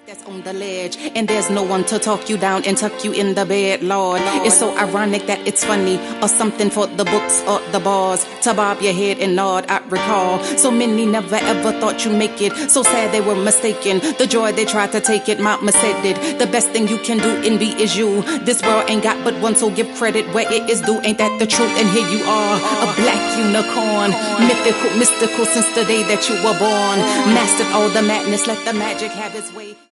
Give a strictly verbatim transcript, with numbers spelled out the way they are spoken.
That's on the ledge, and there's no one to talk you down and tuck you in the bed, Lord. It's so ironic that it's funny, or something for the books or the bars, to bob your head and nod. I recall so many never ever thought you'd make it. So sad they were mistaken. The joy they tried to take it, Mama said it. The best thing you can do in be is you. This world ain't got but one, so give credit where it is due. Ain't that the truth? And here you are, a black unicorn, mythical, mystical since the day that you were born. Mastered all the madness, let the magic have its way.